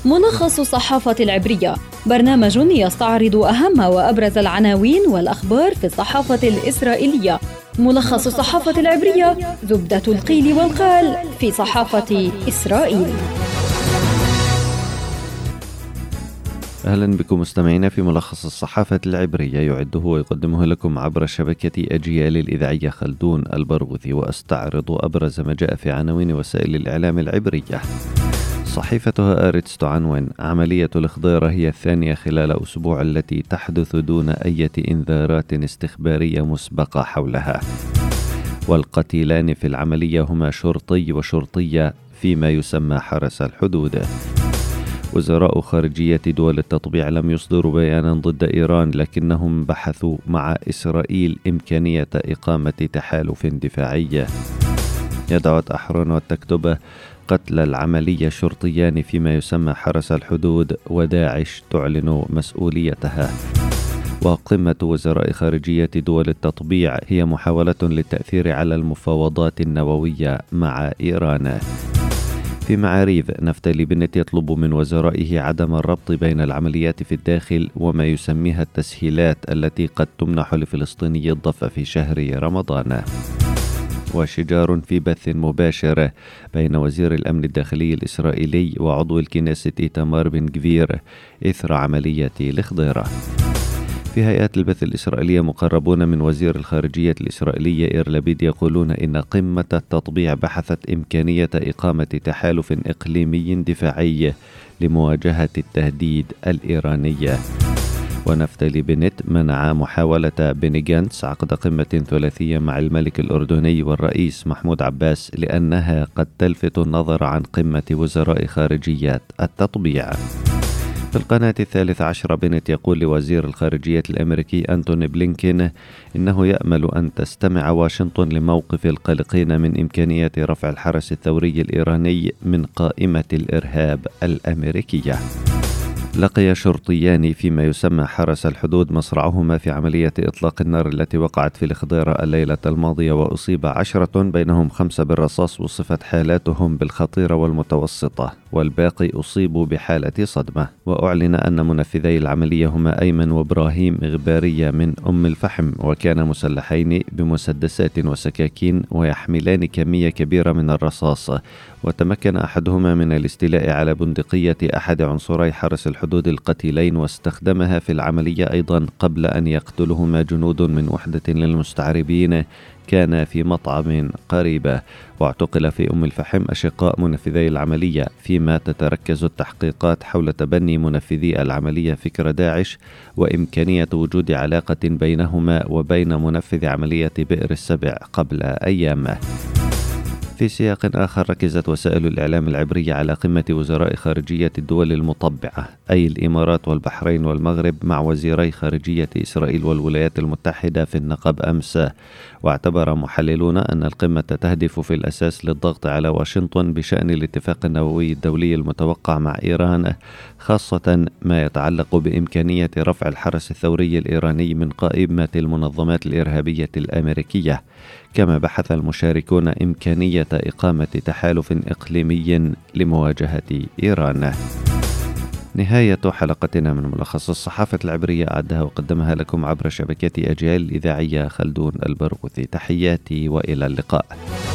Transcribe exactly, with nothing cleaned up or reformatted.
ملخص الصحافة العبرية، برنامج يستعرض أهم وأبرز العناوين والأخبار في الصحافة الإسرائيلية. ملخص الصحافة العبرية، زبدة القيل والقال في صحافة إسرائيل. أهلا بكم مستمعينا في ملخص الصحافة العبرية، يعده ويقدمه لكم عبر شبكة أجيال الإذاعية خلدون البرغوثي، وأستعرض أبرز ما جاء في عناوين وسائل الإعلام العبرية. صحيفة هآرتس تعنون: عملية الإخضار هي الثانية خلال أسبوع التي تحدث دون أي إنذارات استخبارية مسبقة حولها. والقتيلان في العملية هما شرطي وشرطية فيما يسمى حرس الحدود. وزراء خارجية دول التطبيع لم يصدروا بيانا ضد إيران، لكنهم بحثوا مع إسرائيل إمكانية إقامة تحالف دفاعي. يدعوت أحرون والتكتبة: قتل العملية شرطيان فيما يسمى حرس الحدود، وداعش تعلن مسؤوليتها. وقمة وزراء خارجية دول التطبيع هي محاولة للتأثير على المفاوضات النووية مع إيران. في معاريف، نفتالي بنت يطلب من وزرائه عدم الربط بين العمليات في الداخل وما يسميها التسهيلات التي قد تمنح لفلسطيني الضفة في شهر رمضان. وشجار في بث مباشر بين وزير الأمن الداخلي الإسرائيلي وعضو الكنيست إيتمار بن غفير إثر عملية الإخضار. في هيئات البث الإسرائيلية مقربون من وزير الخارجية الإسرائيلية إير لبيد يقولون إن قمة التطبيع بحثت إمكانية إقامة تحالف إقليمي دفاعي لمواجهة التهديد الإيراني. ونفتالي بنت منع محاولة بني جانتس عقد قمة ثلاثية مع الملك الأردني والرئيس محمود عباس لأنها قد تلفت النظر عن قمة وزراء خارجيات التطبيع. في القناة الثالثة عشر، بنت يقول لوزير الخارجية الأمريكي أنتوني بلينكين إنه يأمل أن تستمع واشنطن لموقف القلقين من إمكانية رفع الحرس الثوري الإيراني من قائمة الإرهاب الأمريكية. لقي شرطيان فيما يسمى حرس الحدود مصرعهما في عملية إطلاق النار التي وقعت في الإخضار الليلة الماضية، وأصيب عشرة بينهم خمسة بالرصاص، وصفت حالاتهم بالخطيرة والمتوسطة، والباقي أصيبوا بحالة صدمة. وأعلن أن منفذي العملية هما أيمن وإبراهيم إغبارية من أم الفحم، وكانا مسلحين بمسدسات وسكاكين ويحملان كمية كبيرة من الرصاص. وتمكن أحدهما من الاستيلاء على بندقية أحد عنصري حرس الحدود القتيلين واستخدمها في العملية أيضا قبل أن يقتلهما جنود من وحدة للمستعربين كان في مطعم قريبة. واعتقل في أم الفحم أشقاء منفذي العملية، فيما تتركز التحقيقات حول تبني منفذي العملية فكر داعش وإمكانية وجود علاقة بينهما وبين منفذ عملية بئر السبع قبل أيام. في سياق آخر، ركزت وسائل الإعلام العبرية على قمة وزراء خارجية الدول المطبعة أي الإمارات والبحرين والمغرب مع وزيري خارجية إسرائيل والولايات المتحدة في النقب أمس. واعتبر محللون أن القمة تهدف في الأساس للضغط على واشنطن بشأن الاتفاق النووي الدولي المتوقع مع إيران، خاصة ما يتعلق بإمكانية رفع الحرس الثوري الإيراني من قائمة المنظمات الإرهابية الأمريكية. كما بحث المشاركون إمكانية إقامة تحالف إقليمي لمواجهة إيران. نهاية حلقتنا من ملخص الصحافة العبرية، أعدها وقدمها لكم عبر شبكة أجيال الإذاعية خلدون البرغوثي. تحياتي وإلى اللقاء.